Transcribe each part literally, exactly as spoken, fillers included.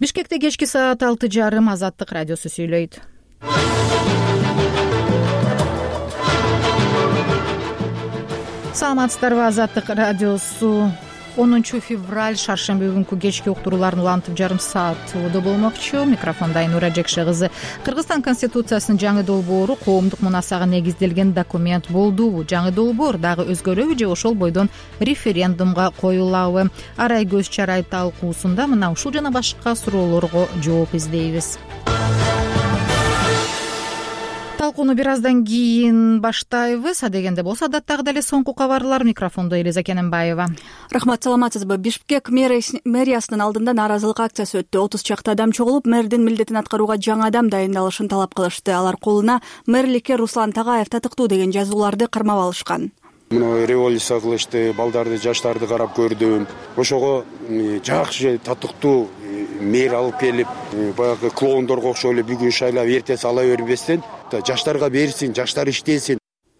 Бишкекте кечки саат алты жарым Азаттык радиосу сүйлөйт. Саламатсыздарбы? Азаттык радиосу онунчу февраль шаршемби күнкү кечки уктурууларын улантып жарым саат убада болмокчу. Микрофонда Айнура Жекше кызы. Кыргызстан Конституциясынын жаңы долбоору коомдук мунасага негизделген документ болдубу? Жаңы долбоор дагы өзгөрөбү же ошол бойдон референдумга коюлабы? Арай көз чарай талкуусунда мына ушул жана башка суроолорго жооп издейбиз. Талкууну бир аздан кийин баштайбыз. Адегенде болсо адаттагы эле соңку кабарлар. Микрофондо Элиза Кененбаева. Рахмат, саламатсызбы? Бишкек мэриясынын алдында нааразылык акциясы өттү. отуз чакты адам чогулуп, мэрдин милдетин аткарууга жаңы адам дайындалышын талап кылышты. Алар колуна мэрликке Руслан Тагаев татыктуу деген жазууларды кармап алышкан. Мына революция кылышты, балдарды, жаштарды карап көрдүм. Ошого жакшы татыктуу мэр алып келип, баягы клоундорго окшоп эле бүгүн шайлап эртең сала бербестен жаштарга берсин, жаштар иштесин,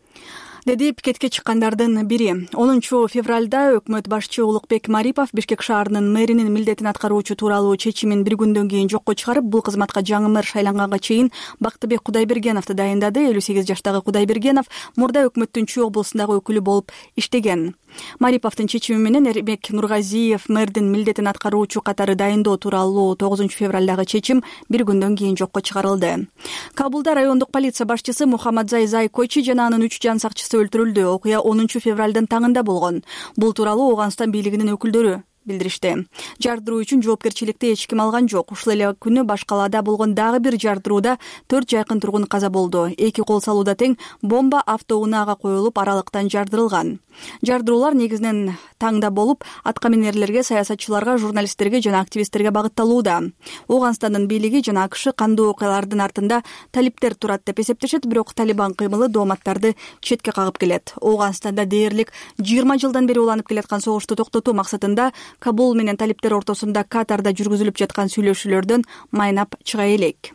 деди пикетке чыккандардын бири. онунчу февралда өкмөт башчы Улукбек Марипов Бишкек шаарынын мэринин милдетин аткаруучу тууралуу чечимин бир күндөн кийин жокко чыгарып, бул кызматка жаңы мэр шайланганга чейин Бактыбек Кудайбергеновду дайындады. элүү сегиз жаштагы Кудайбергенов мурда өкмөттүн Чүй облусундагы өкүлү болуп иштеген. Мариповдун чечими менен Эрбек Нургазиев мэрдин милдетин аткаруучу катары дайындоо тууралуу тогузунчу февралдагы чечим бир күндөн кийин жокко чыгарылды. Кабулда райондук полиция башчысы Мухаммадзай Зайкойчи жана анын үч жан сакчысы өлтүрүлдү. Окуя онунчу февралдын таңында болгон. Бул тууралуу Ооганстан бийлигинин өкүлдөрү билдиришти. Жардыруу үчүн жоопкерчиликти эч ким алган жок. Ушул эле күнү баш калаада болгон дагы бир жардырууда төрт жайкын тургун каза болду. Эки кол салууда тең бомба автоунаага коюлуп, аралыктан жардырылган. Жардыруулар негизинен таңда болуп, атка минерлерге, саясатчыларга, журналисттерге жана активисттерге багытталууда. Ооганстандын бийлиги жана АКШ кандуу окуялардын артында талиптер турат деп эсептешет, бирок Талибан кыймылы дооматтарды четке кагып келет. Ооганстанда дээрлик жыйырма жылдан бери уланып келаткан согушту токтотуу максатында Кабул менен талиптер ортосунда Катарда жүргүзүлүп жаткан сүйлөшүүлөрдөн майнап чыга элек.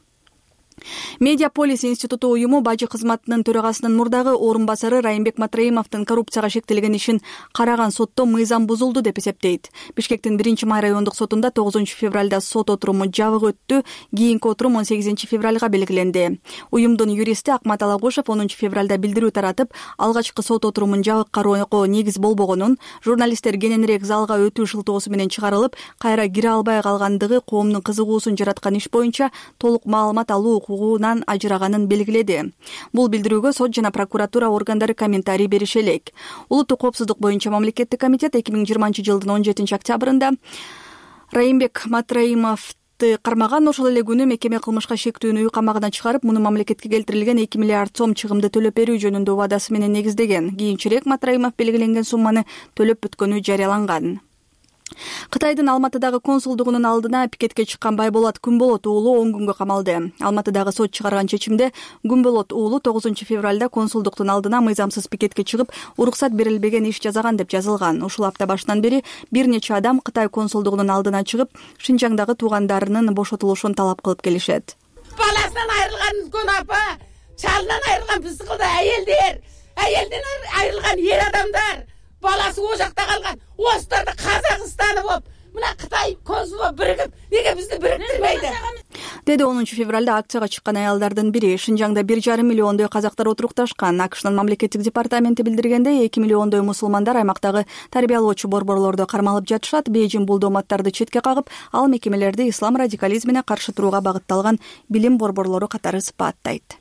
Медиаполис институту уюму бажы кызматынын төрагасынын мурдагы орун басары Райымбек Матраимовдун коррупцияга шектелген ишин караган сотто мыйзам бузулду деп эсептейт. Бишкектин биринчи май райондук сотунда тогузунчу февралда сот отуруму жабык өттү. Кийинки отурум он сегизинчи февралга белгиленди. Уюмдун юристи Акмат Алагушев онунчу февралда билдирүү таратып, алгачкы сот отурумун жабык кароого негиз болбогонун, журналисттер кененирээк залга өтүү шылтоосу менен чыгарылып, кайра кире албай калгандыгы коомдун кызыгуусун жараткан иш боюнча толук маалымат алуу укугунан ажыраганын белгиледи. Бул билдирүүгө сот жана прокуратура органдары комментарий берише элек. Улуттук коопсуздук боюнча мамлекеттик комитет эки миң жыйырманчы жылдын он жетинчи октябрында Райымбек Матраимовду кармаган. Ошол эле күнү мекеме кылмышка шектүүнү үй камагына чыгарып, муну мамлекетке келтирилген эки миллиард сом чыгымды төлөп берүү жөнүндө убадасы менен негиздеген. Кийинчерээк Матраимов белгиленген сумманы төлөп бүткөнү жарыяланган. Кытайдын Алматыдагы консулдугунун алдына пикетке чыккан Байболот Күнболот уулу он күнгө камалды. Алматыдагы сот чыгарган чечимде Күнболот уулу тогузунчу февралда консулдуктун алдына мыйзамсыз пикетке чыгып, уруксат берилбеген иш жазаган деп жазылган. Ушул апта башынан бери бир нече адам Кытай консулдугунун алдына чыгып, Шинжаңдагы туугандарынын бошотулушун талап кылып келишет. Баласынан айрылган үлкөн апа, чалынан айрылган психолог айелдер, айелден айрылган ер адамдар, баласы о жакта калган, осыларды Казакстаны болуп, мына Кытай консулы биригип, неге бизди бириктирбейди? Деди онунчу февралда акцияга чыккан аялдардын бири. Шинжаңда бир жарым миллиондой казактар отурукташкан. АКШнын мамлекеттик департаменти билдиргендей, эки миллиондой мусулмандар аймактагы тарбиялоочу борборлордо кармалып жатышат. Бейжин бул дооматтарды четке кагып, ал мекемелерди ислам радикализмине каршы турууга багытталган билим борборлору катары сыпаттайт.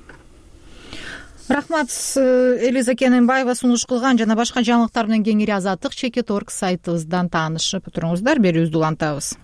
Рахмат, Элиза Кененбаева сунуш кылган жана башка жаңылыктар менен кеңири Азаттык чекит точка орг сайтыбыздан таанышып туруңуздар. Берүүбүздү улантабыз.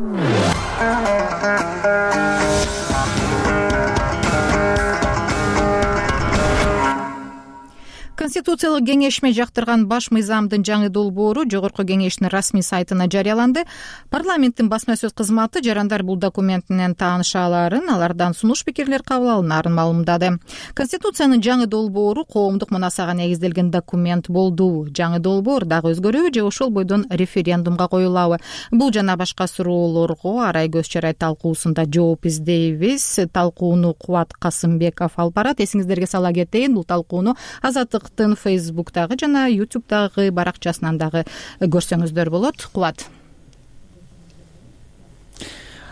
Конституциялык кеңешме жактырган баш мыйзамдын жаңы долбоору Жогорку кеңештин расмий сайтына жарыяланды. Парламенттин басма сөз кызматы жарандар бул документ менен тааныша аларын, алардан сунуш пикирлер кабыл алынаарын маалымдады. Конституциянын жаңы долбоору коомдук мунасага негизделген документ болду. Жаңы долбоор дагы өзгөрөбү же ошол бойдон референдумга коюлабы? Бул жана башка суроолорго Арай көз чарай талкуусунда жооп издейбиз. Талкууну Кубат Касымбеков алып барат. Эсиңиздерге сала кетейин, бул талкууну Азаттык Фейсбуктагы жана Ютубтагы баракчасынан дагы көрсөңүздөр болот. Кубат.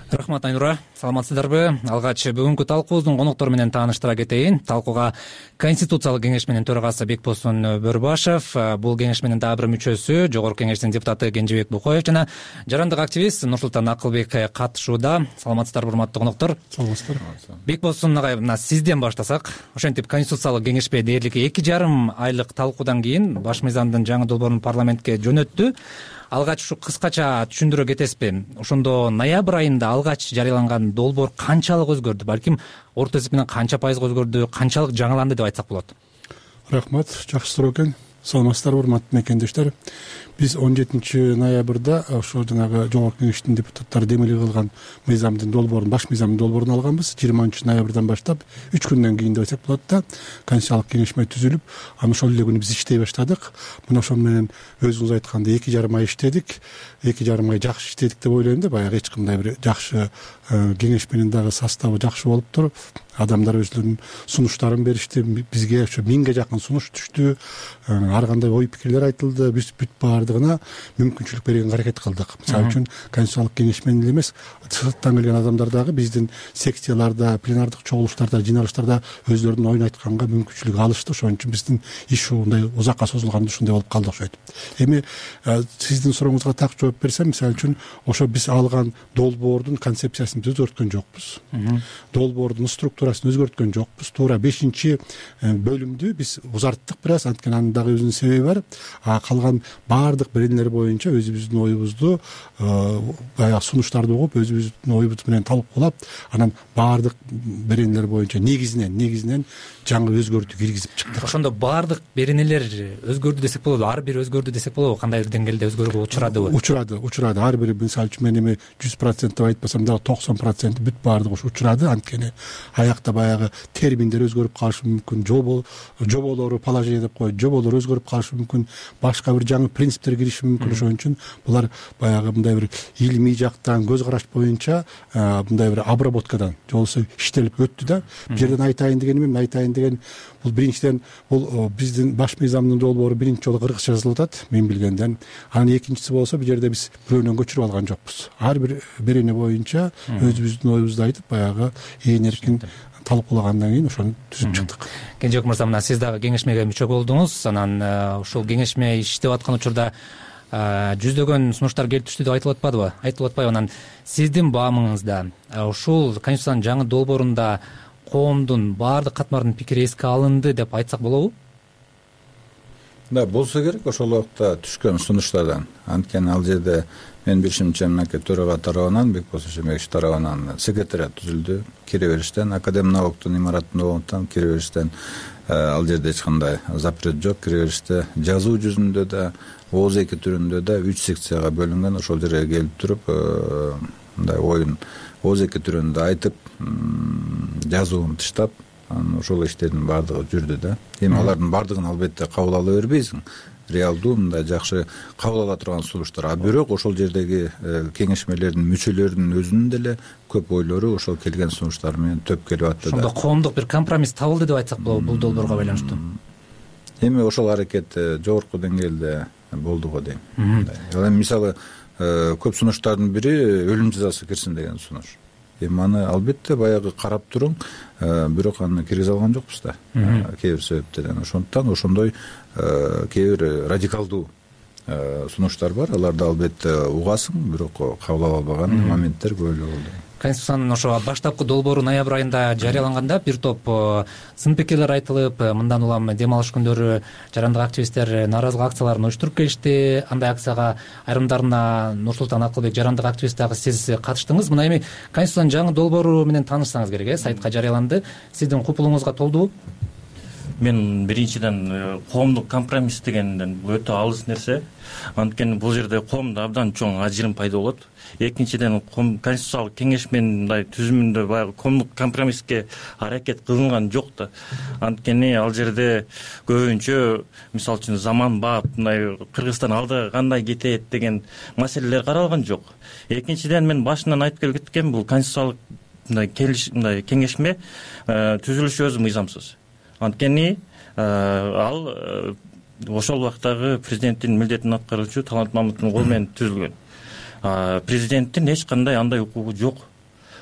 Рахмат, Айнура. Саламатсыздарбы? Алгач бүгүнкү талкуубуздун коноктору менен тааныштыра кетейин. Талкууга Конституциялык кеңешменин төрагасы Бекболсун Бөрбашев, бул кеңешменин дагы бир мүчөсү, Жогорку кеңештин депутаты Кенжебек Букоев жана жарандык активист Нурсултан Акылбек катышууда. Саламатсыздарбы, урматтуу коноктор? Саламатсыздар. Бекболсун агай, мына сизден баштасак. Ошентип Конституциялык кеңешме дээрлик эки жарым айлык талкуудан кийин баш мыйзамдын жаңы долбоорун парламентке жөнөттү. Алгач ушу кыскача түшүндүрө кетесизби? Ошондо ноябрь айында алгач жарыяланган долбоор канчалык өзгөрдү? Балким орто эсеп менен канча пайызга өзгөрдү, канчалык жаңыланды деп айтсак болот? Рахмат, жакшы суроо экен. Саламатсыздарбы, урматтуу мекендештер. Биз он жетинчи ноябрда ошо жанагы Жогорку кеңештин депутаттары демилге кылган мыйзамдын долбоорун, баш мыйзамдын долбоорун алганбыз. жыйырманчы ноябрдан баштап үч күндөн кийин деп айтсак болот да, Конституциялык кеңешме түзүлүп, анан ошол эле күнү биз иштей баштадык. Мына ошол менен өзүңүз айткандай эки жарым ай иштедик. эки жарым ай жакшы иштедик деп ойлойм да. Баягы эч кандай бир жакшы кеңешменин дагы составы жакшы болуптур. Адамдар өзлөрүнүн сунуштарын беришти. Бизге ошо миңге жакын сунуш түштү. Ар кандай ой пикирлер айтылды. Биз бүт баардыгына мүмкүнчүлүк бергенге аракет кылдык. Мисалы үчүн Конституциялык кеңешмен эле эмес, сырттан келген адамдар дагы биздин секцияларда, пленардык чогулуштарда, жыйналыштарда өзлөрүнүн оюн айтканга мүмкүнчүлүк алышты. Ошон үчүн биздин иш ушундай узакка созулганда ушундай болуп калды окшойт. Эми сиздин сурооңузга так жооп берсем, мисалы үчүн ошо биз алган долбоордун концепциясын биз өзгөрткөн жокпуз. Долбоордун структурасын өзгөрткөн жокпуз. Туура бешинчи бөлүмдү биз узарттык бир аз, анткени анын дагы өзүнүн себеби бар. А калган баардык беренелер боюнча өзүбүздүн оюбузду, баягы сунуштарды угуп, өзүбүздүн оюбуз менен талкуулап, анан баардык беренелер боюнча негизинен негизинен жаңы өзгөртүү киргизип чыктык. Ошондо баардык беренелер өзгөрдү десек болобу? Ар бир өзгөрдү десек болобу? Кандайдыр деңгээлде өзгөрүүгө учурадыбы? Учурады, учурады. Ар бири, мисалы үчүн мен эми жүз процент деп айтпасам дагы токсон процент бүт баардыгы учурады. Анткени аякта баягы терминдер өзгөрүп калышы мүмкүн, жобо жоболору, положение деп коет, жоболор өзгөрүп калышы мүмкүн, башка бир жаңы принциптер кириши мүмкүн. Ошон үчүн булар баягы мындай бир илимий жактан, көз караш боюнча мындай бир обработкадан, же болбосо иштелип өттү да. Бул жерден айтайын дегеним эми, айтайын деген бул биринчиден бул биздин баш мыйзамдын долбоору биринчи жолу кыргызча жазылып атат, мен билгенден. Анан экинчиси болсо, бул жерде биз бирөөнөн көчүрүп алган жокпуз. Ар бир берене боюнча өзүбүздүн оюбузду айтып, баягы ээн эркин талкуулагандан кийин ошону түзүп чыктык. Кенжебек мырза, мына сиз дагы кеңешмеге мүчө болдуңуз. Анан ушул кеңешме иштеп аткан учурда жүздөгөн сунуштар келип түштү деп айтылып атпадыбы? Айтылып атпайбы? Анан сиздин баамыңызда ушул Конституциянын жаңы долбоорунда коомдун баардык катмардын пикири эске алынды деп айтсак болобу? Да, болсо керек ошол убакта түшкөн сунуштардан. Анткени ал жерде мен билишимче мынакей төрага тарабынан, Бекболсун Шембекович тарабынан секретариат түзүлдү. Кире бериштен, Академия науктун имараттын оңунтан кире бериштен ал жерде эч кандай запрет жок. Кире бериште жазуу жүзүндө да, ооз эки түрүндө да үч секцияга бөлүнгөн. Ошол жерге келип туруп, мындай оюн ооз эки түрүндө айтып, жазуун тыштап, ошол иштердин баардыгы жүрдү да. Эми алардын баардыгын албетте кабыл ала бербейсиң. Реалдуу мындай жакшы кабыл ала турган сунуштар. А бирок ошол жердеги кеңешмелердин мүчөлөрүнүн өзүнүн деле көп ойлору ошол келген сунуштар менен төп келип атты да. Ошондо коомдук бир компромисс табылды деп айтсак болобу бул долбоорго байланыштуу? Эми ошол аракет жогорку деңгээлде болду го дейм. Эми мисалы көп сунуштардын бири өлүм жазасы кирсин деген сунуш. Эми аны албетте баягы карап туруң, бирок аны киргизе алган жокпуз да. Кээ бир себептерден. Ошондуктан ошондой кээ бир радикалдуу сунуштар бар. Аларды албетте угасың, бирок кабыл ала албаган моменттер көп эле болду. Конституциянын ошо баштапкы долбоору ноябрь айында жарыяланганда бир топ сын пикирлер айтылып, мындан улам дем алыш күндөрү жарандык активисттер нааразылык акцияларын уюштуруп келишти. Андай акцияга айрымдарына Нурсултан Акылбек, жарандык активист дагы сиз катыштыңыз. Мына эми Конституциянын жаңы долбоору менен таанышсаңыз керек, э? Сайтка жарыяланды. Сиздин купулуңузга толдубу? Мен биринчиден коомдук компромисс дегенден өтө алыс нерсе. Анткени бул жерде коомдо абдан чоң ажырым пайда болот. Экинчиден конституциялык кеңешменин мындай түзүмүндө баягы коомдук компромисске аракет кылынган жок да. Анткени ал жерде көбүнчө мисалы үчүн заманбап мындай Кыргызстан алда кандай кетет деген маселелер каралган жок. Экинчиден мен башынан айтып келгем, бул конституциялык мындай мындай кеңешме түзүлүшү өзү мыйзамсыз. Анткени ал ошол убактагы президенттин милдетин аткаруучу Талант Мамытовдун колу менен түзүлгөн. Президенттин эч кандай андай укугу жок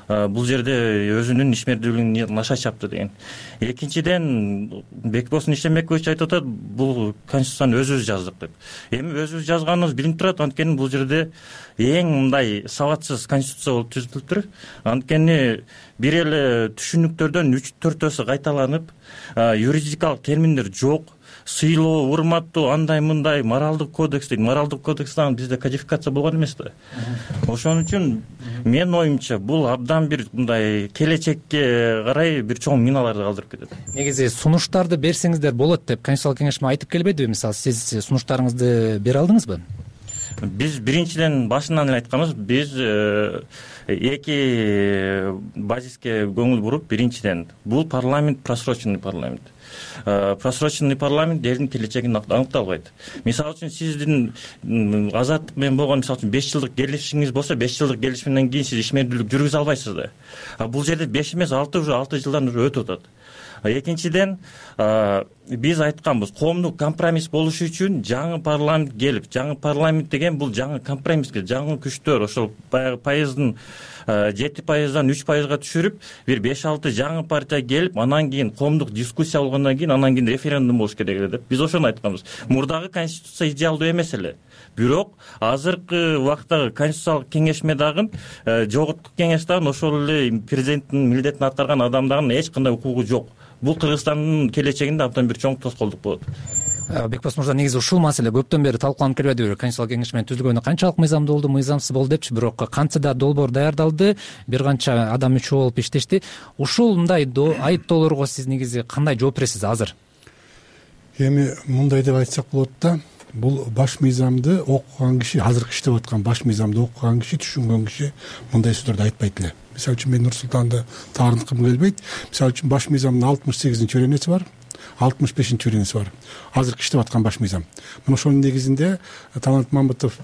бул жерде өзүнүн ишмердүүлүгүн наша чапты деген. Экинчиден Бекболсун Ишембекович айтып атат, бул конституцияны өзүбүз жаздык деп. Эми өзүбүз жазганыбыз билинип турат, анткени бул жерде эң мындай сабатсыз конституция болуп түзүлүптүр. Анткени бир эле түшүнүктөрдөн үч төртөөсү кайталанып, юридикалык терминдер жок. Сыйлоо, урматтоо, андай мындай моралдык кодекс дейт. Моралдык кодекстен бизде кодификация болгон эмес да. Ошон үчүн менин оюмча бул абдан бир мындай келечекке карай бир чоң миналарды калтырып кетет. Негизи сунуштарды берсеңиздер болот деп Конституциялык кеңешме айтып келбедиби? Мисалы, сиз сунуштарыңызды бере алдыңызбы? Биз биринчиден башынан эле айтканбыз, биз эки базиске көңүл буруп, биринчиден бул парламент просроченный парламент. Просроченный парламент элдин келечегин аныкталбайт. Мисалы үчүн сиздин азаттык менен болгон мисалы үчүн беш жылдык келишимиңиз болсо, беш жылдык келишимден кийин сиз ишмердүүлүк жүргүзө албайсыз да. А бул жерде беш эмес, алты уже алты жылдан уже өтүп атат. Экинчиден, биз айтканбыз, коомдук компромисс болушу үчүн жаңы парламент келип, жаңы парламент деген бул жаңы компромисске, жаңы күчтөр, ошол баягы пайыздын жети пайыздан үч пайызга түшүрүп, бир беш алты жаңы партия келип, анан кийин коомдук дискуссия болгондон кийин, анан кийин референдум болуш керек эле деп. Биз ошону айтканбыз. Мурдагы конституция идеалдуу эмес эле. Бирок азыркы убакыттагы конституциялык кеңешме дагы, жогорку кеңеш дагы ошол эле президенттин милдетин аткарган адам дагы эч кандай укугу жок. Бул Кыргызстандын келечегинде абдан бир чоң тоскоолдук болот. Бекболсун мырза, негизи ушул маселе көптөн бери талкууланып келбедиби? Конституциялык кеңешменин түзүлгөнү канчалык мыйзамдуу болду, мыйзамсыз болду депчи, бирок кантсе да долбоор даярдалды, бир канча адам мүчө болуп иштешти. Ушул мындай айыптоолорго сиз негизи кандай жооп бересиз азыр? Эми мындай деп айтсак болот да, бул баш мыйзамды окуган киши, азыркы иштеп аткан баш мыйзамды окуган киши, түшүнгөн киши мындай сөздөрдү айтпайт эле. Мисалы үчүн мен Нур-Султанды таарынткым келбейт. Мисалы үчүн баш мыйзамдын алтымыш сегизинчи беренеси бар, алтымыш бешинчи беренеси бар. Азыркы иштеп аткан баш мыйзам. Мына ошонун негизинде Талант Мамытов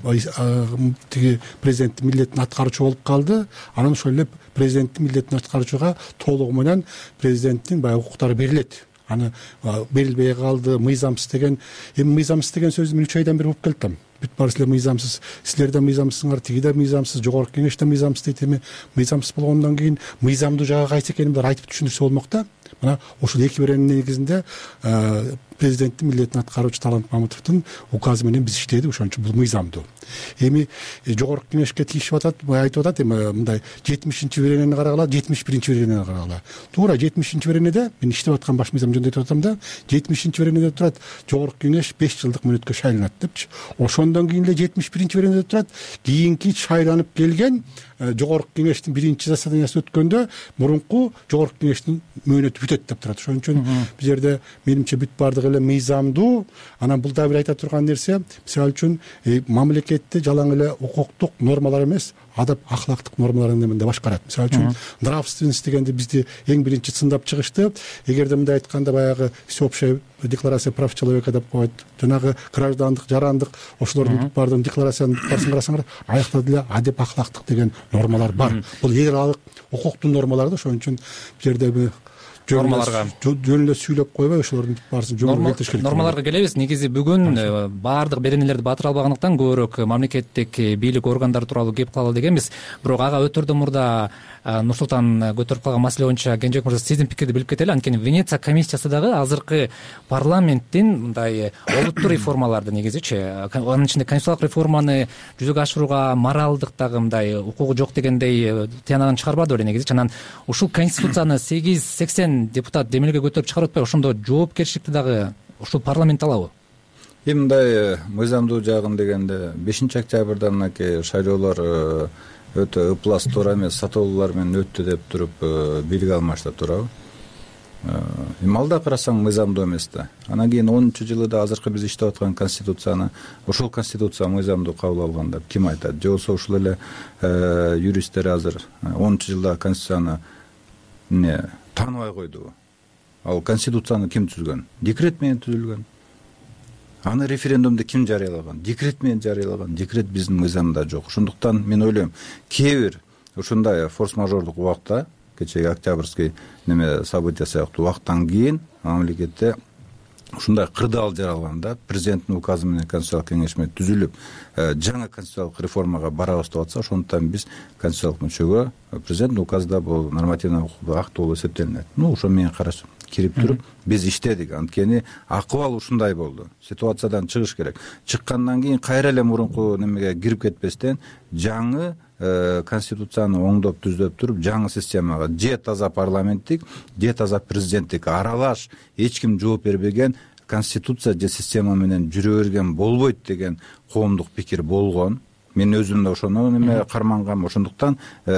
тиги президенттин милдетин аткаруучу болуп калды. Анан ошол эле президенттин милдетин аткаруучуга толугу менен президенттин баягы укуктары берилет. Аны берилбей калды, мыйзамсыз деген. Эми мыйзамсыз деген сөздү мен үч айдан бери угуп келиптим. Бүт баары силер мыйзамсыз, силер да мыйзамсызсыңар, тиги да мыйзамсыз, жогорку кеңеш да мыйзамсыз дейт. Эми мыйзамсыз болгондон кийин мыйзамдуу жагы кайсы экенин бир айтып түшүндүрсө болмок да. Мына ушул эки беренин негизинде президенттин милдетин аткаруучу Талант Мамытовдун указы менен биз иштедик. Ошон үчүн бул мыйзамдуу. Эми жогорку кеңешке тийишип атат, айтып атат, эми мындай жетимишинчи беренени карагыла, жетимиш биринчи беренени карагыла. Туура жетимишинчи беренеде мен иштеп аткан баш мыйзам жөнүндө айтып атам да, жетимишинчи беренеде турат, жогорку кеңеш беш жылдык мөөнөткө шайланат депчи. Ошондон кийин эле жетимиш биринчи беренеде турат, кийинки шайланып келген жогорку кеңештин биринчи заседаниясы өткөндө мурунку жогорку кеңештин мөөнөтү бүтөт деп турат. Ошон үчүн бул жерде менимче бүт баардыгы эле мыйзамдуу. Анан бул да бир айта турган нерсе, мисалы үчүн мамлекетти жалаң эле укуктук нормалар эмес, адап ахлактык нормалар менен башкарат. Мисалы үчүн нравственность дегенди бизди эң биринчи сындап чыгышты. Эгерде мындай айтканда баягы всеобщая декларация прав человека деп коет, жанагы граждандык, жарандык, ошолордун баардыгын декларациянын барсын карасаңар, аякта деле адеп ахлактык деген нормалар бар. Бул эл аралык укуктун нормалары да. Ошон үчүн бул жерде нормаларга жөн эле сүйлөп койбой, ошолордун баарысын жөн келтириш керек. Нормаларга келебиз. Негизи бүгүн баардык беренелерди батыра албагандыктан көбүрөөк мамлекеттик бийлик органдары тууралуу кеп калалы дегенбиз. Бирок ага өтөрдөн мурда Нур-Султан көтөрүп калган маселе боюнча Кенжебек мырза, сиздин пикирди билип кетели. Анткени Венеция комиссиясы дагы азыркы парламенттин мындай олуттуу реформаларды негизичи, анын ичинде конституциялык реформаны жүзөгө ашырууга моралдык дагы мындай укугу жок дегендей тыянагын чыгарбады беле негизичи. Анан ушул конституцияны сегиз сексен депутат демилге көтөрүп чыгарып атпайбы? Ошондо жоопкерчиликти дагы ушул парламент алабы? Эми мындай мыйзамдуу жагын дегенде бешинчи октябрда мынакей шайлоолор өтө ыплас туура эмес сатоолуулар менен өттү деп туруп бийлик алмашты, туурабы? Эми алда карасаң мыйзамдуу эмес да. Анан кийин онунчу жылы да азыркы биз иштеп аткан конституцияны, ошол конституция мыйзамдуу кабыл алган деп ким айтат? Же болбосо ушул эле юристтер азыр онунчу жылда конституцияны эмне тааныбай койдубу? Ал конституцияны ким түзгөн? Декрет менен түзүлгөн. Аны референдумду ким жарыялаган? Декрет менен жарыялаган. Декрет биздин мыйзамда жок. Ошондуктан мен ойлойм, кээ бир ушундай форс-мажордук убакта, кечеги октябрьский неме события сыяктуу убактан кийин мамлекетте ушундай кырдаал жаралганда президенттин указы менен конституциялык кеңешме түзүлүп жаңы конституциялык реформага барабыз деп атса, ошондуктан биз конституциялык мүчөгө президенттин указда бул нормативный укуктук акт болуп эсептелинет. Ну ошо менин карашым кирип туруп биз иштедик. Анткени акыбал ушундай болду. Ситуациядан чыгыш керек. Чыккандан кийин кайра эле мурунку немеге кирип кетпестен жаңы конституцияны оңдоп түздөп туруп жаңы системага же таза парламенттик, же таза президенттик аралаш эч ким жооп бербеген конституция же система менен жүрө берген болбойт деген коомдук пикир болгон. Мен өзүм да ошону неме кармангам. Ошондуктан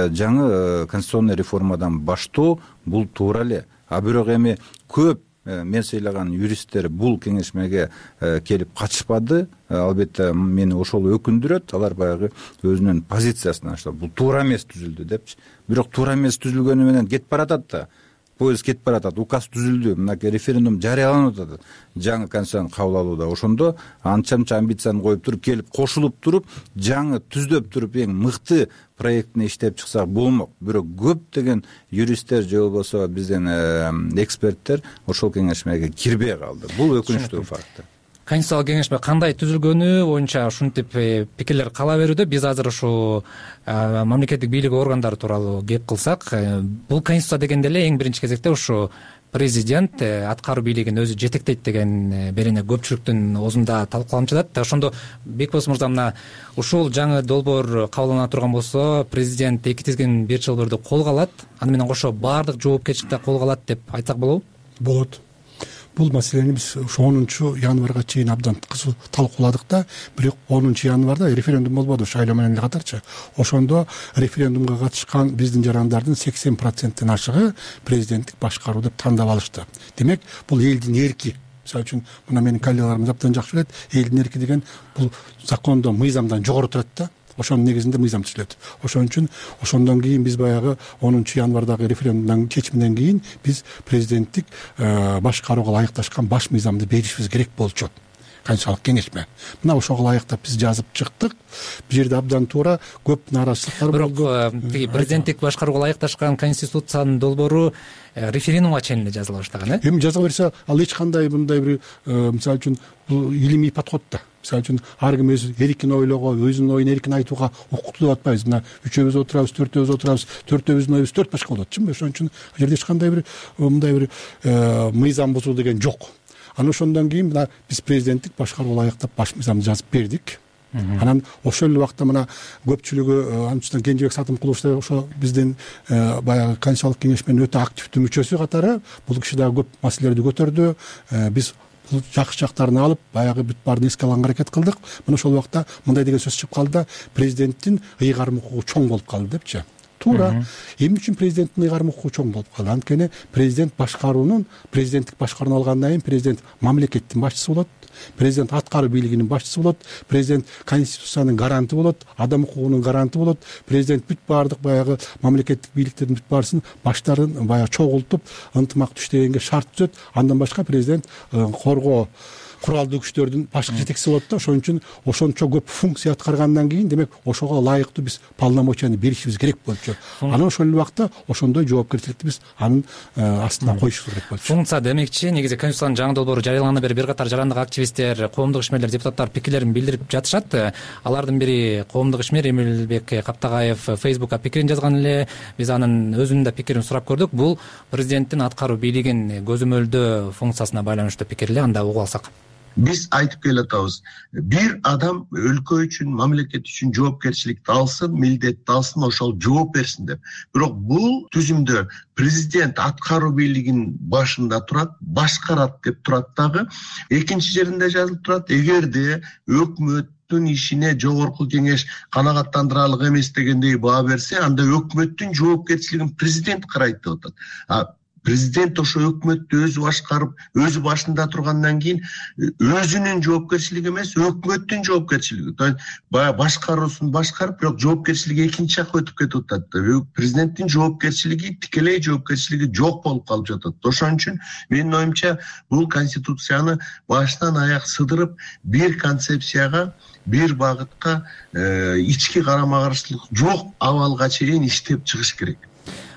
жаңы конституционный реформадан баштоо бул туура эле. А бирок эми көп мен сыйлаган юристтер бул кеңешмеге келип катышпады. Албетте мени ошол өкүндүрөт. Алар баягы өзүнүн позициясын аштап, бул туура эмес түзүлдү депчи. Бирок туура эмес түзүлгөнү менен кетип баратат да. Поезд кетип баратат, указ түзүлдү, мынакей референдум жарыяланып атат. Жаңы конституцияны кабыл алууда. Ошондо анча-мынча амбицияны коюп туруп, келип кошулуп туруп, жаңы түздөп туруп, эң мыкты проектини иштеп чыксак болмок. Бирок көптөгөн юристтер же болбосо биздин эксперттер ошол кеңешмеге кирбей калды. Бул өкүнүчтүү факт. Конституциялык кеңешме кандай түзүлгөнү боюнча ушинтип пикирлер кала берүүдө. Биз азыр ушу мамлекеттик бийлик органдары тууралуу кеп кылсак, бул конституция дегенде эле эң биринчи кезекте ушу президент аткаруу бийлигин өзү жетектейт деген берене көпчүлүктүн оозунда талкууланып жатат. Ошондо Бекбос мырза, мына ушул жаңы долбоор кабылдана турган болсо, президент эки тизгин бир чылбырды колго алат, аны менен кошо баардык жоопкерчиликти колго алат деп айтсак болобу? Болот. Бул маселени биз ушу онунчу январга чейин абдан кызуу талкууладык да, бирок онунчу январда референдум болбоду шайлоо менен эле катарчы. Ошондо референдумга катышкан биздин жарандардын сексен проценттен ашыгы президенттик башкаруу деп тандап алышты. Демек, бул элдин эрки. Мисалы үчүн, мына менин коллегаларым абдан жакшы билет, элдин эрки деген бул закондо, мыйзамдан жогору турат да. Ошонун негизинде мыйзам түзүлөт. Ошон үчүн ошондон кийин биз баягы онунчу январдагы референдумдун чечиминен кийин биз президенттик башкарууга ылайыкташкан баш мыйзамды беришибиз керек болчу. Конституциялык кеңешме. Мына ошого ылайыктап биз жазып чыктык. Бул жерде абдан туура көп нааразычылыктар болду. Бирок тиги президенттик башкарууга ылайыкташкан конституциянын долбоору референдумга чейин эле жазыла баштаган, э? Эми жазыла берсе, ал эч кандай мындай бир, мисалы үчүн, бул илимий подход да. Мисалы үчүн, ар ким өз эркин ойлоого, өзүнүн оюн эркин айтууга укуктуу деп атпайбыз. Мына үчөөбүз отурабыз, төртөөбүз отурабыз, төртөөбүздүн оюбуз төрт башка болот, чынбы? Ошон үчүн ал жерде эч кандай бир мындай бир мыйзам бузуу деген жок. Анан ошондон кийин мына биз президенттик башкарууга ылайыктап баш мыйзамды жазып бердик. Анан ошол эле убакта мына көпчүлүгү анчыдан Кенжебек Сатымкулович ошо биздин баягы конституциялык кеңешменин өтө активдүү мүчөсү катары бул киши дагы көп маселелерди көтөрдү. Биз бул жакшы жактарын алып, баягы бүт баарын эске алганга аракет кылдык. Мына ошол убакта мындай деген сөз чыгып калды да, президенттин ыйгарым укугу чоң болуп калды депчи. Туура. Эмне үчүн президенттин ыйгарым укугу чоң болуп калды? Анткени президент башкаруунун, президенттик башкарууну алгандан кийин президент мамлекеттин башчысы болот, президент аткаруу бийлигинин башчысы болот, президент конституциянын гаранты болот, адам укугунун гаранты болот, президент бүт баардык баягы мамлекеттик бийликтердин бүт баарысын баштарын баягы чогултуп, ынтымактуу иштегенге шарт түзөт. Андан башка президент коргоо куралдуу күчтөрдүн башкы жетекчиси болот да. Ошон үчүн ошончо көп функция аткаргандан кийин, демек, ошого ылайыктуу биз полномочияны беришибиз керек болчу. Анан ошол убакта ошондой жоопкерчиликти биз анын астына коюшубуз керек болчу. Функция демекчи, негизи конституциянын жаңы долбоору жарыялангандан бери бир катар жарандык активисттер, коомдук ишмерлер, депутаттар пикирлерин билдирип жатышат. Алардын бири коомдук ишмер Эмилбек Каптагаев Facebookка пикирин жазган эле. Биз анын өзүнүн да пикирин сурап көрдүк. Бул президенттин аткаруу бийлигин көзөмөлдөө функциясына байланыштуу пикир эле. Анда угуп алсак. Биз айтып келатабыз, бир адам өлкө үчүн, мамлекет үчүн жоопкерчиликти алсын, милдетти алсын, ошол жооп берсин деп. Бирок бул түзүмдө президент аткаруу бийлигинин башында турат, башкарат деп турат дагы. Экинчи жеринде жазылып турат, эгерде өкмөттүн ишине жогорку кеңеш канагаттандырарлык эмес дегендей баа берсе, анда өкмөттүн жоопкерчилигин президент карайт деп атат. Президент ошо өкмөттү өзү башкарып, өзү башында тургандан кийин өзүнүн жоопкерчилиги эмес, өкмөттүн жоопкерчилиги. Баягы башкаруусун башкарып, бирок жоопкерчилиги экинчи жакка өтүп кетип атат. Президенттин жоопкерчилиги, тикелей жоопкерчилиги жок болуп калып жатат. Ошон үчүн менин оюмча бул конституцияны башынан аяк сыдырып, бир концепцияга, бир багытка, ички карама-каршылык жок абалга чейин иштеп чыгыш керек.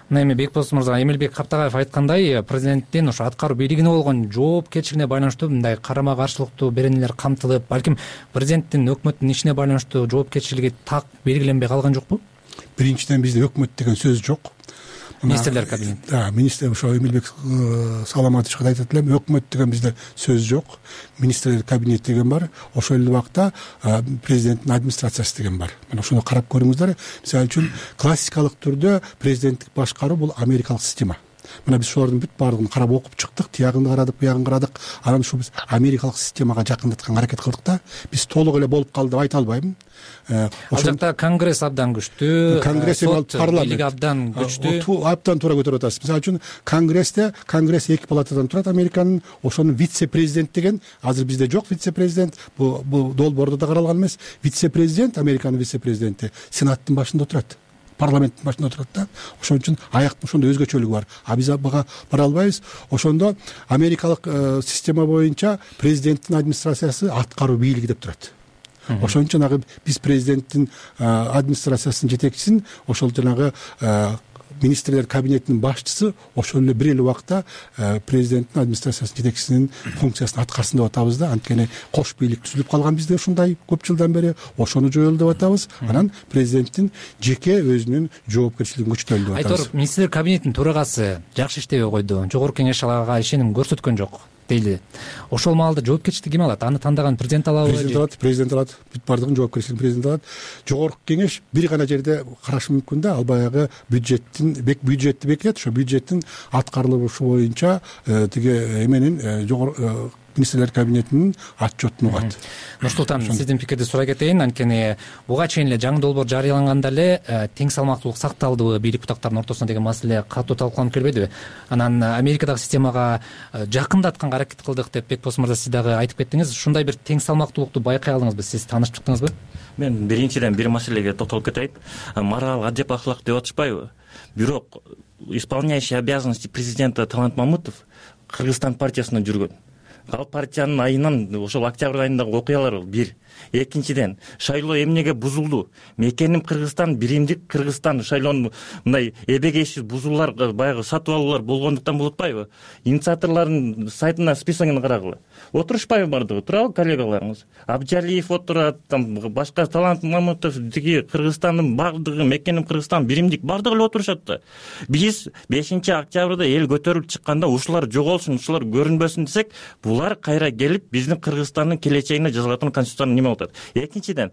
мына эми Бекболсун мырза, Эмилбек Каптагаев айткандай, президенттин ошо аткаруу бийлигине болгон жоопкерчилигине байланыштуу мындай карама каршылыктуу беренелер камтылып, балким президенттин өкмөттүн ишине байланыштуу жоопкерчилиги так белгиленбей калган жокпу? Биринчиден бизде өкмөт деген сөз жок. Министрлер кабинети. Да, министр ошо Эмилбек Саламатович айтат элем, өкмөт деген бизде сөз жок. Министрлер кабинети деген бар. Ошол эле убакта президенттин администрациясы деген бар. Мына ошону карап көрүңүздөр. Мисалы үчүн классикалык түрдө президенттик башкаруу бул америкалык система. Мына биз ошолордун бүт баардыгын карап окуп чыктык, тиягын карадык, буягын карадык. Анан ушу биз америкалык системага жакындатканга аракет кылдык да. Биз толук эле болуп калды деп айта албайм. Ал жакта конгресс абдан күчтүү, конгресс бийлиги абдан күчтүү. Абдан туура көтөрүп атасыз. Мисалы үчүн конгрессте, конгресс эки палатадан турат Американын. Ошонун вице-президент деген азыр бизде жок вице-президент. Бул бул долбоордо да каралган эмес. Вице-президент, Американын вице-президенти сенаттын башында отурат. Парламенттин башында отурат да. Ошон үчүн аяктын ошондой өзгөчөлүгү бар. А биз бага бара албайбыз. Ошондо америкалык система боюнча президенттин администрациясы аткаруу бийлиги деп турат. Ошон үчүн жанагы биз президенттин администрациясынын жетекчисин ошол жанагы министрлер кабинетинин башчысы ошол эле бир эле убакта президенттин администрациясынын жетекчисинин функциясын аткарсын деп атабыз да. Анткени кош бийлик түзүлүп калган бизде ушундай көп жылдан бери. Ошону жоюлу деп атабыз. Анан президенттин жеке өзүнүн жоопкерчилигин күчөтөлү деп атабыз. Айтор, министрлер кабинетинин төрагасы жакшы иштебей койду. Жогорку кеңеш ага ишеним көрсөткөн жок дейли. Ошол маалда жоопкерчиликти ким алат? Аны тандаган президент алабы? Президент алат, президент алат. Бүт бардыгын жоопкерчилигин президент алат. Жогорку кеңеш бир гана жерде карашы мүмкүн да, ал баягы бюджеттин бюджетти бекитет, ошо бюджеттин аткарылышы боюнча тиги эменин жогорку министрлер кабинетинин отчетун угат. Нурсултан, сиздин пикирди сурай кетейин. Анткени буга чейин эле жаңы долбоор жарыяланганда эле тең салмактуулук сакталдыбы, бийлик бутактарынын ортосуна деген маселе катуу талкууланып келбедиби? Анан Америкадагы системага жакындатканга аракет кылдык деп Бекболсун мырза сиз дагы айтып кеттиңиз. Ушундай бир тең салмактуулукту байкай алдыңызбы? Сиз таанышып чыктыңызбы? Мен биринчиден бир маселеге токтолуп кетейин. Морал, адеп, ахлак деп атышпайбы? Бирок исполняющий обязанности президента Талант Мамытов Кыргызстан партиясында жүргөн. Ал партиянын айынан ошол октябрь айындагы окуялар бир. Экинчиден, шайлоо эмнеге бузулду? Мекеним Кыргызстан, биримдик Кыргызстан шайлоонун мындай эбегейсиз бузуулар, баягы сатып алуулар болгондуктан болуп атпайбы? Инициаторлордун сайтына списогун карагыла. Отурушпайбы бардыгы? Турабы коллегаларыңыз? Абджалиев отурат, там башка Талант Мамытов, тиги Кыргызстандын бардыгы, мекеним Кыргызстан, биримдик бардыгы эле отурушат да. Биз бешинчи октябрда эл көтөрүлүп чыкканда ушулар жоголсун, ушулар көрүнбөсүн десек, булар кайра келип биздин Кыргызстандын келечегине жазылатын конституцияны неме болот. Экинчиден,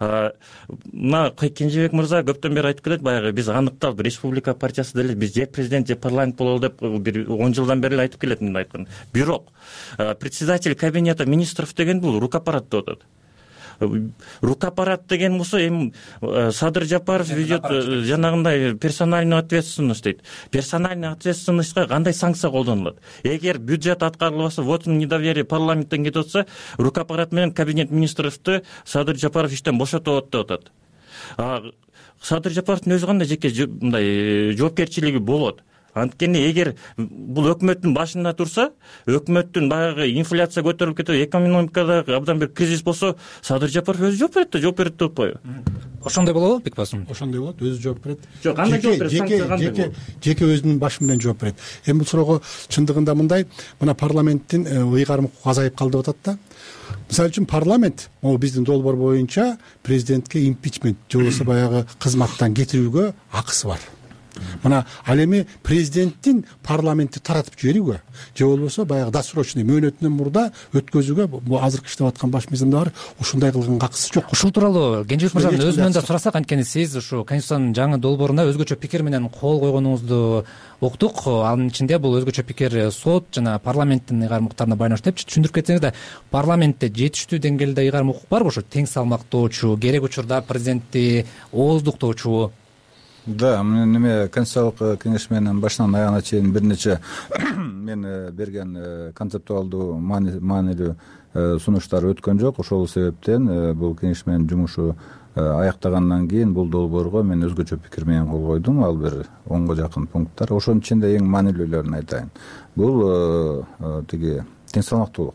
мына Кенжебек мырза көптөн бери айтып келет, баягы биз аныкталып республика партиясы деле биз же президент же парламент бололу деп бир он жылдан бери айтып келет мындай айткан. Бирок председатель кабинета министров деген бул рукапарат деп атат. Рукапарат деген болсо эми Садыр Жапаров ведет жанагындай персональную ответственность дейт. Персональный ответственностька кандай санкция колдонулат? Эгер бюджет аткарылбаса, вотум недоверие парламенттен кетип атса, рукапарат менен кабинет министровду Садыр Жапаров иштен бошотот деп атат. Садыр Жапаровдун өзү кандай жеке мындай жоопкерчилиги болот? Анткени эгер бул өкмөттүн башында турса, өкмөттүн баягы инфляция көтөрүлүп кетип, экономикада абдан бир кризис болсо, Садыр Жапаров өзү жооп берет да, жооп берет деп атпайбы? Ошондой болобу, Бекболсун? Ошондой болот, өзү жооп берет. Жок, кандай жооп берет? Санкция кандай болот? Жеке өзүнүн башы менен жооп берет. Эми бул суроого чындыгында мындай, мына парламенттин ыйгарым укугу азайып калды деп атат да. Мисалы үчүн парламент, могу биздин долбоор боюнча президентке импичмент же болбосо баягы кызматтан кетирүүгө акысы бар. Мына ал эми президенттин парламентти таратып жиберүүгө же болбосо баягы досрочный мөөнөтүнөн мурда өткөзүүгө бул азыркы иштеп аткан баш мыйзамда бар, ушундай кылган акысы жок. Ушул тууралуу Кенжебек мырзанын өзүнөн да сурасак, анткени сиз ушу конституциянын жаңы долбооруна өзгөчө пикир менен кол койгонуңузду уктук. Анын ичинде бул өзгөчө пикир сот жана парламенттин ыйгарым укуктарына байланыштуу деп түшүндүрүп кетсеңиз да, парламентте жетиштүү деңгээлде ыйгарым укук барбы? Ошо тең салмактоочу, керек учурда президентти ооздуктоочу? Да, мен неме конституциялык кеңеш менен башынан аягына чейин бир нече мен берген концептуалдуу маанилүү сунуштар өткөн жок. Ошол себептен бул кеңеш менен жумушу аяктагандан кийин бул долбоорго мен өзгөчө пикир менен кол койдум. Ал бир онго жакын пункттар. Ошонун ичинде эң маанилүүлөрүн айтайын. Бул тиги тең салмактуулук.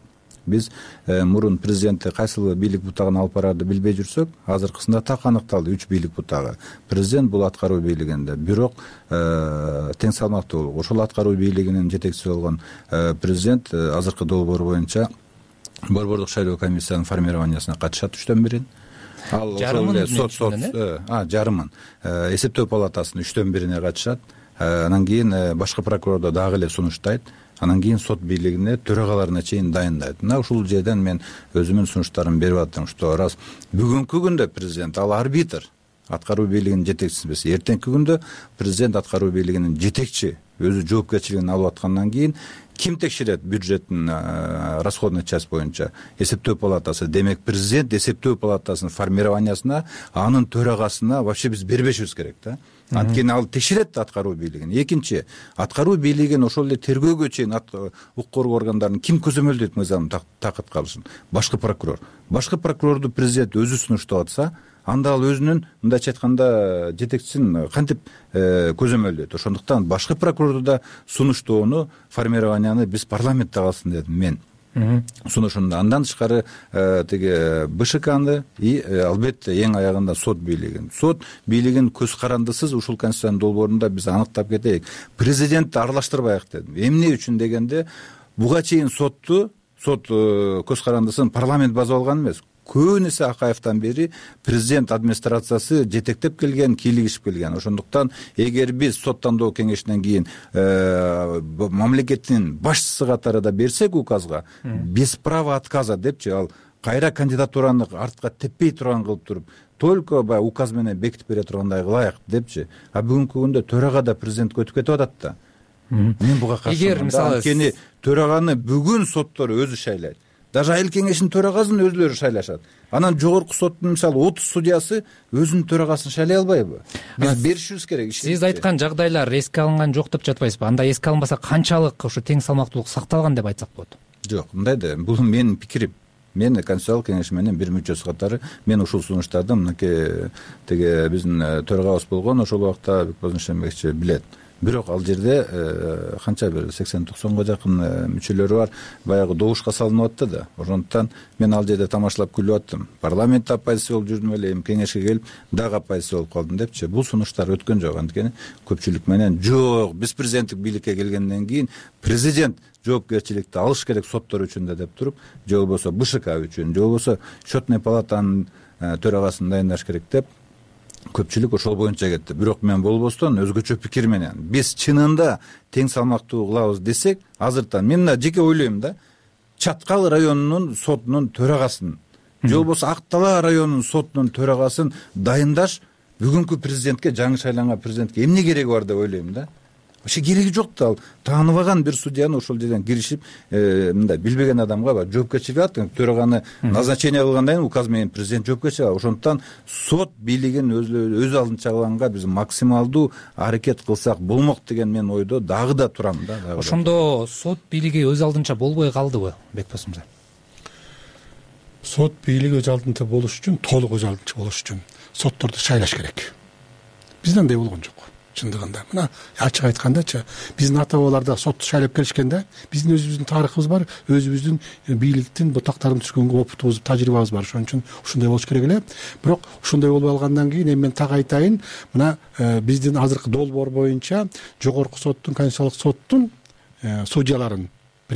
биз мурун президентти кайсыл бийлик бутагына алып барарды билбей жүрсөк, азыркысында так аныкталды үч бийлик бутагы. Президент бул аткаруу бийлигинде, бирок тең салмактуу болуп, ошол аткаруу бийлигинин жетекчиси болгон президент азыркы долбоор боюнча борбордук шайлоо комиссиянын формированиясына катышат үчтөн бирин. Ал жарымын сот сот жарымын эсептөө палатасынын үчтөн бирине катышат. Анан кийин башкы прокурордо дагы эле сунуштайт. Анан кийин сот бийлигине төрагаларына чейин дайындайт. Мына ушул жерден мен өзүмдүн сунуштарымды берип аттым, что раз бүгүнкү күндө президент ал арбитр, аткаруу бийлигинин жетекчиси эмес. Эртеңки күндө президент аткаруу бийлигинин жетекчи өзү жоопкерчилигин алып аткандан кийин ким текшерет бюджеттин расходный часть боюнча? Эсептөө палатасы. Демек президент эсептөө палатасынын формированиясына, анын төрагасына вообще биз бербешибиз керек да. Анткени ал текшерет аткаруу бийлигин. Экинчи, аткаруу бийлигин ошол эле тергөөгө чейин укук коргоо органдарын ким көзөмөлдөйт мыйзам такыт калышын? Башкы прокурор. Башкы прокурорду президент өзү сунуштап атса, анда ал өзүнүн мындайча айтканда жетекчисин кантип көзөмөлдөйт. Ошондуктан башкы прокурорду да сунуштоону, формированияны биз парламентте калсын дедим мен. Сунушунда андан тышкары тиги БШКны и албетте эң аягында сот бийлигин. Сот бийлигин көз карандысыз ушул конституциянын долбоорунда биз аныктап кетейик. Президентти аралаштырбайык дедим. Эмне үчүн дегенде, буга чейин сотту, сот көз карандысын парламент базып алган эмес. Көбүн эсе Акаевтан бери президент администрациясы жетектеп келген, кийлигишип келген. Ошондуктан эгер биз сот тандоо кеңешинен кийин мамлекеттин башчысы катарында берсек указга, без права отказа депчи, ал кайра кандидатураны артка теппей турган кылып туруп, только баягы указ менен бекитип бере тургандай кылайык депчи. А бүгүнкү күндө төрага да президент өтүп кетип атат да. Мен буга каршымын. Эгер мисалы анткени төраганы бүгүн соттор өзү шайлайт. Даже айыл кеңешинин төрагасын өзүлөрү шайлашат. Анан жогорку соттун мисалы отуз судьясы өзүнүн төрагасын шайлай албайбы? Биз беришибиз керек. Сиз айткан жагдайлар эске алынган жок деп жатпайсызбы? Анда эске алынбаса канчалык ушу тең салмактуулук сакталган деп айтсак болот? Жок, мындай да, бул менин пикирим. Мен конституциялык кеңеш менен бир мүчөсү катары мен ушул сунуштарды мынакей тиги биздин төрагабыз болгон ошол убакта Бекболсун Шембекович билет. Бирок ал жерде канча бир сексен токсонго жакын мүчөлөрү бар, баягы добушка салынып атты да. Ошондуктан мен ал жерде тамашалап күлүп аттым. Парламентте оппозиция болуп жүрдүм эле, эми кеңешке келип дагы оппозиция болуп калдым депчи. Бул сунуштар өткөн жок, анткени көпчүлүк менен жок, биз президенттик бийликке келгенден кийин президент жоопкерчиликти алыш керек соттор үчүн да деп туруп, же болбосо БШК үчүн, же болбосо счетный палатанын төрагасын дайындаш керек деп көпчүлүк ошол боюнча кетти. Бирок мен болбостон өзгөчө пикир менен биз чынында тең салмактуу кылабыз десек, азыртан мен мына жеке ойлойм да, Чаткал районунун сотунун төрагасын, же болбосо Ак Дала районунун сотунун төрагасын дайындаш бүгүнкү президентке, жаңы шайланган президентке эмне кереги бар деп ойлойм да. Вообще кереги жок да, ал тааныбаган бир судьяны ошол жерден киришип, мындай билбеген адамга жоопкерчилик алат, төраганы назначение кылгандан кийин указ менен президент жоопкерчилик алат. Ошондуктан сот бийлигин өз алдынча кылганга биз максималдуу аракет кылсак болмок деген мен ойдо дагы да турам да. Ошондо сот бийлиги өз алдынча болбой калдыбы, Бекболсун мырза? Сот бийлиги өз алдынча болуш үчүн, толук өз алдынча болуш үчүн сотторду шайлаш керек. Бизде андай болгон жок. Чындыгында мына ачык айткандачы, биздин ата бабалар сотту шайлап келишкен да. Биздин өзүбүздүн тарыхыбыз бар, өзүбүздүн бийликтин бутактарын түшкөн опытыбыз, тажрыйбабыз бар. Ошон үчүн ушундай болуш керек эле. Бирок ушундай болуп алгандан кийин эми мен так айтайын, мына биздин азыркы долбоор боюнча жогорку соттун, конституциялык соттун судьяларын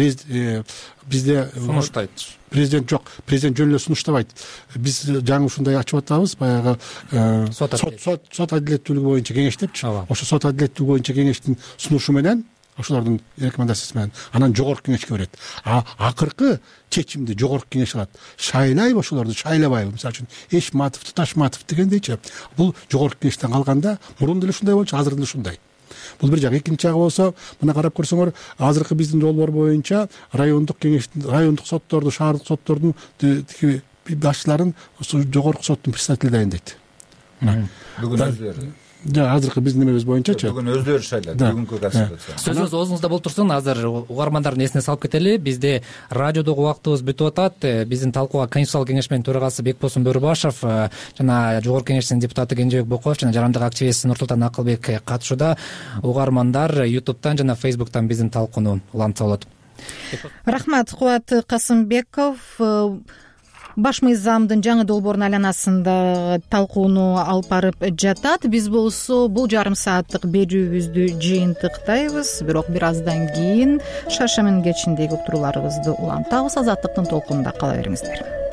бизде сунуштайт. Президент жок, президент жөн эле сунуштабайт. Биз жаңы ушундай ачып атабыз, баягы сот сот адилеттүүлүгү боюнча кеңеш депчи. Ошо сот адилеттүүлүгү боюнча кеңештин сунушу менен, ошолордун рекомендациясы менен анан жогорку кеңешке берет. А акыркы чечимди жогорку кеңеш алат. Шайлайбы ошолорду, шайлабайбы? Мисалы үчүн Эшматов, Туташматов дегендейчи. Бул жогорку кеңештен калганда мурун деле ушундай болчу, азыр деле ушундай. Бул бир жак. Экинчи жагы болсо, мына карап көрсөңөр, азыркы биздин долбоор боюнча райондук кеңештин, райондук сотторду, шаардык соттордун башчыларын жогорку соттун председатели дайындайт. Бүгүн өздөрү. Да, азыркы биздин немебиз боюнчачы. Бүгүн өздөрү шайлайт, бүгүнкү конституция. Сөзүңүз оозуңузда болуп турсун, азыр угармандардын эсине салып кетели. Бизде радиодогу убактыбыз бүтүп атат. Биздин талкууга Конституциялык кеңешменин төрагасы Бекболсун Бөрүбашев жана жогорку кеңештин депутаты Кенжебек Бокоев жана жарандык активист Нурсултан Акылбек катышууда. Угармандар ютубтан жана фейсбуктан биздин талкууну улантса болот. рахмат. Кубат Касымбеков баш мыйзамдын жаңы долбоорун айланасында талкууну алып барып жатат. Биз болсо бул жарым сааттык берүүбүздү жыйынтыктайбыз, бирок бир аздан кийин шаршембинин кечиндеги уктурууларыбызды улантабыз. Азаттыктын толкунунда кала бериңиздер.